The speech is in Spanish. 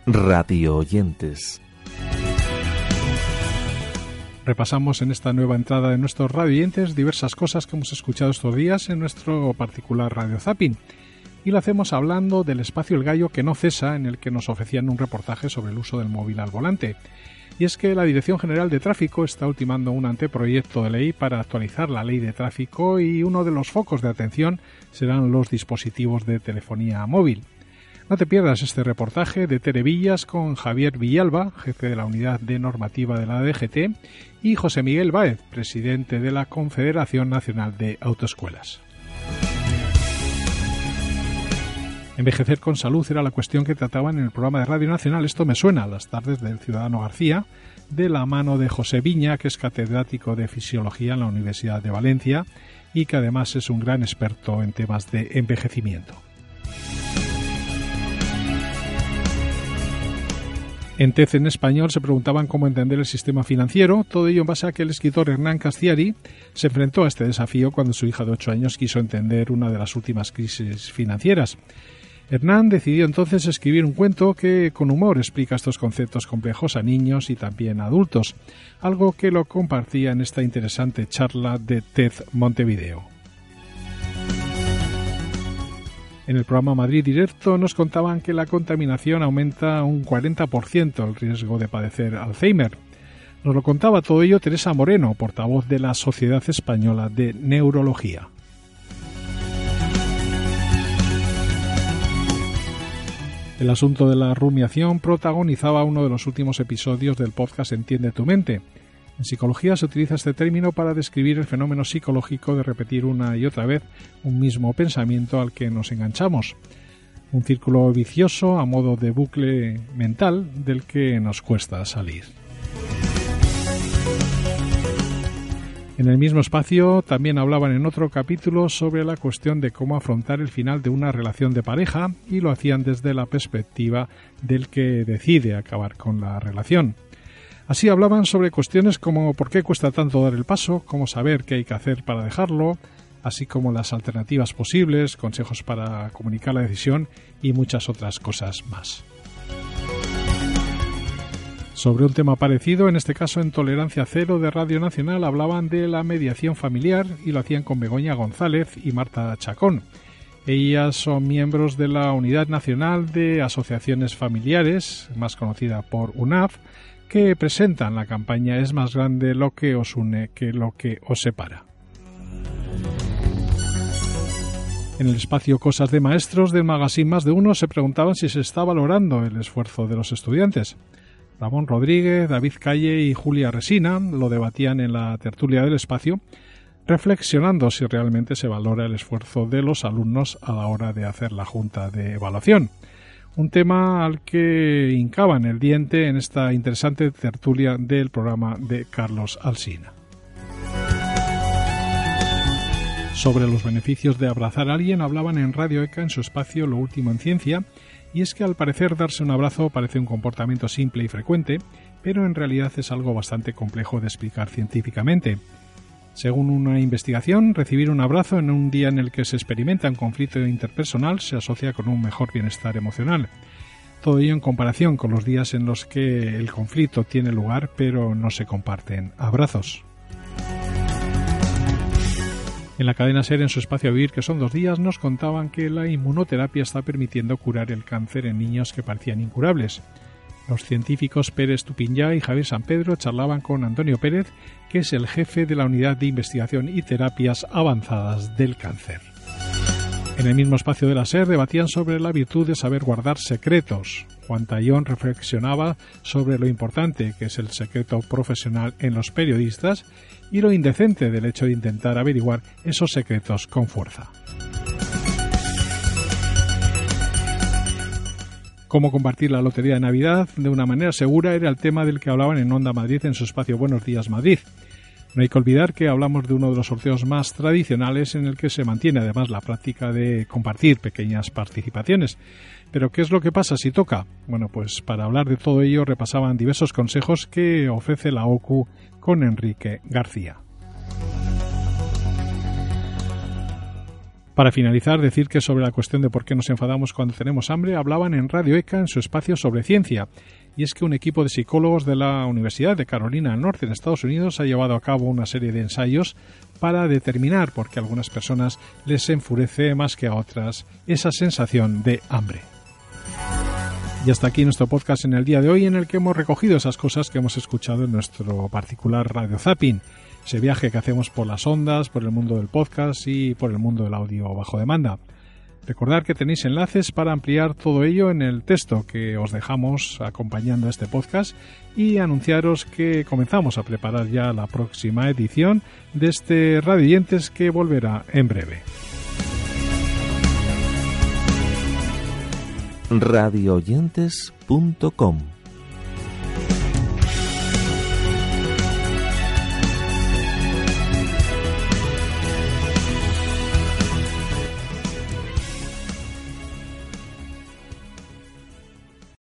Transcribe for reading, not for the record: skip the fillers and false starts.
radio oyentes. Repasamos en esta nueva entrada de nuestros radioyentes diversas cosas que hemos escuchado estos días en nuestro particular Radio Zapping. Y lo hacemos hablando del espacio El Gallo que no cesa, en el que nos ofrecían un reportaje sobre el uso del móvil al volante. Y es que la Dirección General de Tráfico está ultimando un anteproyecto de ley para actualizar la ley de tráfico y uno de los focos de atención serán los dispositivos de telefonía móvil. No te pierdas este reportaje de Tere Villas con Javier Villalba, jefe de la Unidad de Normativa de la DGT, y José Miguel Báez, presidente de la Confederación Nacional de Autoescuelas. Envejecer con salud era la cuestión que trataban en el programa de Radio Nacional Esto me suena, a las tardes del Ciudadano García, de la mano de José Viña, que es catedrático de Fisiología en la Universidad de Valencia y que además es un gran experto en temas de envejecimiento. En TED en español se preguntaban cómo entender el sistema financiero, todo ello en base a que el escritor Hernán Castiari se enfrentó a este desafío cuando su hija de 8 años quiso entender una de las últimas crisis financieras. Hernán decidió entonces escribir un cuento que con humor explica estos conceptos complejos a niños y también a adultos, algo que lo compartía en esta interesante charla de TED Montevideo. En el programa Madrid Directo nos contaban que la contaminación aumenta un 40% el riesgo de padecer Alzheimer. Nos lo contaba todo ello Teresa Moreno, portavoz de la Sociedad Española de Neurología. El asunto de la rumiación protagonizaba uno de los últimos episodios del podcast Entiende tu mente. En psicología se utiliza este término para describir el fenómeno psicológico de repetir una y otra vez un mismo pensamiento al que nos enganchamos. Un círculo vicioso a modo de bucle mental del que nos cuesta salir. En el mismo espacio también hablaban en otro capítulo sobre la cuestión de cómo afrontar el final de una relación de pareja y lo hacían desde la perspectiva del que decide acabar con la relación. Así hablaban sobre cuestiones como por qué cuesta tanto dar el paso, cómo saber qué hay que hacer para dejarlo, así como las alternativas posibles, consejos para comunicar la decisión y muchas otras cosas más. Sobre un tema parecido, en este caso en Tolerancia Cero de Radio Nacional, hablaban de la mediación familiar y lo hacían con Begoña González y Marta Chacón. Ellas son miembros de la Unidad Nacional de Asociaciones Familiares, más conocida por UNAF, que presentan la campaña Es más grande lo que os une que lo que os separa. En el espacio Cosas de Maestros del magazine Más de Uno se preguntaban si se está valorando el esfuerzo de los estudiantes. Ramón Rodríguez, David Calle y Julia Resina lo debatían en la tertulia del espacio, reflexionando si realmente se valora el esfuerzo de los alumnos a la hora de hacer la junta de evaluación. Un tema al que hincaban el diente en esta interesante tertulia del programa de Carlos Alsina. Sobre los beneficios de abrazar a alguien hablaban en Radio ECA en su espacio Lo Último en Ciencia, y es que al parecer darse un abrazo parece un comportamiento simple y frecuente, pero en realidad es algo bastante complejo de explicar científicamente. Según una investigación, recibir un abrazo en un día en el que se experimenta un conflicto interpersonal se asocia con un mejor bienestar emocional. Todo ello en comparación con los días en los que el conflicto tiene lugar pero no se comparten abrazos. En la cadena SER, en su espacio Vivir, que son 2 días, nos contaban que la inmunoterapia está permitiendo curar el cáncer en niños que parecían incurables. Los científicos Pérez Tupinyá y Javier Sampedro charlaban con Antonio Pérez, que es el jefe de la Unidad de Investigación y Terapias Avanzadas del Cáncer. En el mismo espacio de la SER debatían sobre la virtud de saber guardar secretos. Juan Tallón reflexionaba sobre lo importante que es el secreto profesional en los periodistas y lo indecente del hecho de intentar averiguar esos secretos con fuerza. Cómo compartir la lotería de Navidad de una manera segura era el tema del que hablaban en Onda Madrid en su espacio Buenos Días Madrid. No hay que olvidar que hablamos de uno de los sorteos más tradicionales en el que se mantiene además la práctica de compartir pequeñas participaciones. ¿Pero qué es lo que pasa si toca? Bueno, pues para hablar de todo ello repasaban diversos consejos que ofrece la OCU con Enrique García. Para finalizar, decir que sobre la cuestión de por qué nos enfadamos cuando tenemos hambre, hablaban en Radio ECA en su espacio sobre ciencia. Y es que un equipo de psicólogos de la Universidad de Carolina del Norte en Estados Unidos ha llevado a cabo una serie de ensayos para determinar por qué a algunas personas les enfurece más que a otras esa sensación de hambre. Y hasta aquí nuestro podcast en el día de hoy, en el que hemos recogido esas cosas que hemos escuchado en nuestro particular Radio Zapping, ese viaje que hacemos por las ondas, por el mundo del podcast y por el mundo del audio bajo demanda. Recordad que tenéis enlaces para ampliar todo ello en el texto que os dejamos acompañando a este podcast y anunciaros que comenzamos a preparar ya la próxima edición de este Radio Oyentes, que volverá en breve. radioyentes.com